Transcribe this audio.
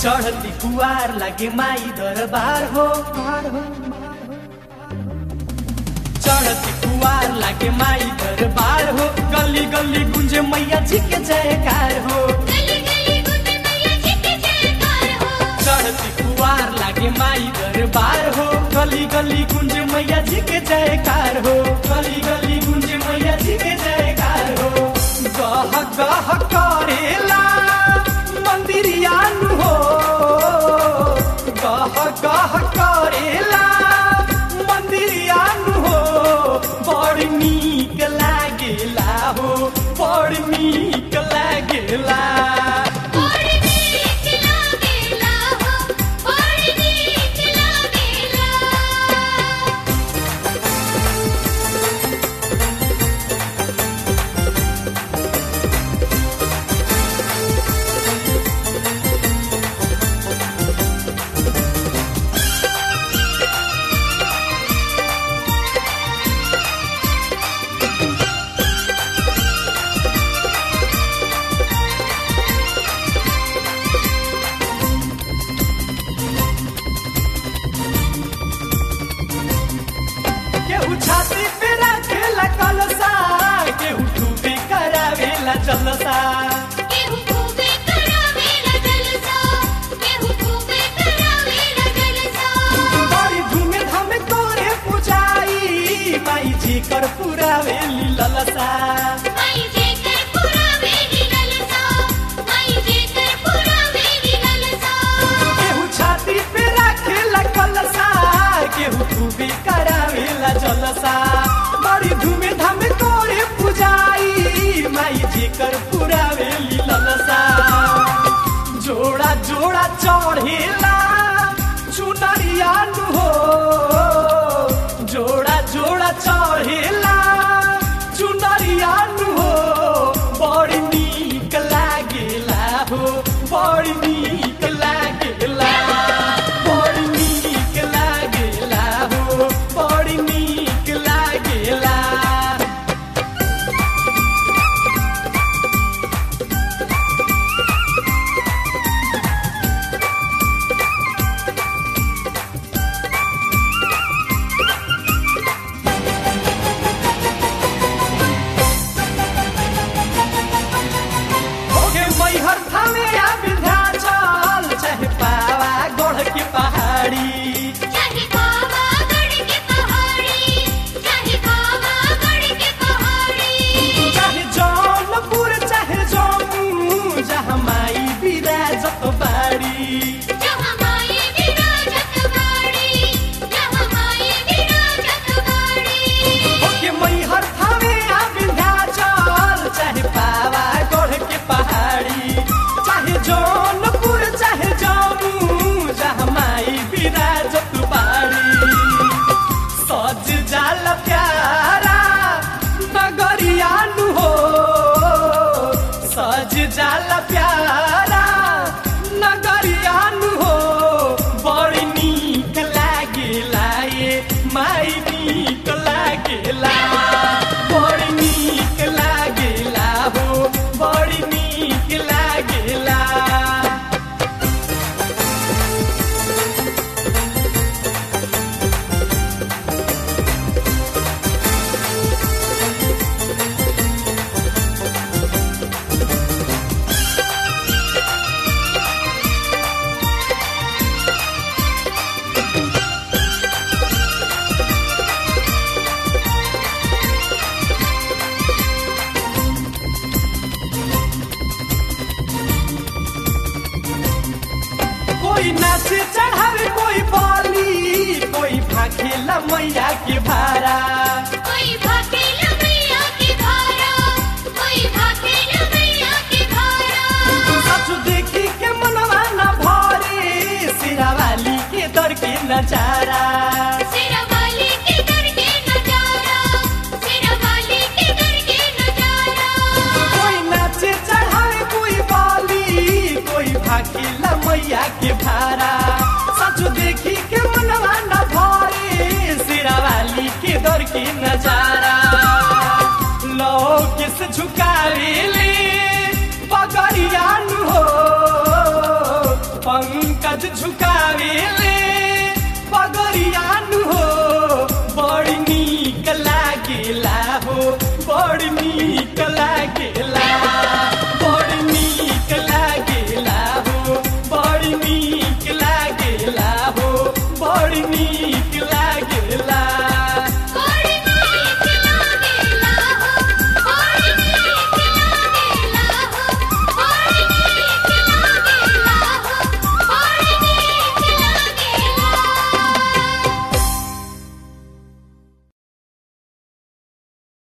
चढ़ती कुआर लागे माई दरबार हो। चढ़ती कुआर लागे माई दरबार हो, गली गली गुंजे मैया जी के जयकार हो। चढ़ती कुआर लागे माई दरबार हो, गली गली गुंजे मैया जी के जयकार हो। गली गली गुंजे मैया जी के जयकार हो। गह गह करेला मंदिरिया हो, गह गह करेला मंदिरिया हो। बड़ नीक लागेला हो, बड़ नीक लागेला। छाती पे रखेला कलसा, केहू खूबे करावेला जलसा। बड़ी धूमे धामे तोरे पूजाई, माई जी कर पुरावेली ललसा। केहू छाती पे रखेला कलसा, केहू खूबे करावेला जलसा। बड़ी धूमे धामे तोरे पूजाई, माई जी कर पुरावेली ललसा। जोड़ा जोड़ा चढ़ेला चुनरिया हो, जोड़ा जोड़ा चढ़ेला चुनरिया हो। बड़ी नीक लागेला हो, बड़ी नीक लागेला, बड़ी नीक लागेला हो, बड़ी नीक लागेला। मैहर थामे या विंध्याचल, चाहे पावा गढ़ के पहाड़ी, चाहे जौनपुर चाहे जम्मू, जहाँ माई विराजत बाड़ी। मैहर थामे या विंध्याचल, चाहे पावा गढ़ के पहाड़ी, चाहे जौनपुर चाहे जम्मू, जहाँ माई विराजत बाड़ी। सज जाल प्यारा नगरिया हो, सज जाल प्यारा नगरिया हो। बड़ी नीक लागेला ये माई नीक लागेला, बड़ी नीक लागेला हो, बड़ी नीक लागेला। कोई नाचे चढ़ावे कोई बाली, कोई भाखेला मैया के भारा। सच देखी के मनवा न भरे, सिरावाली के दर के नजारा। कोई नाचे चढ़ावे कोई बाली, कोई भाखेला मैया के भारा। सच देखी के मनवा न भरे, सिरावाली के दर के नजारा। लो किस झुकावेले पगड़िया हो, पंग आज झुका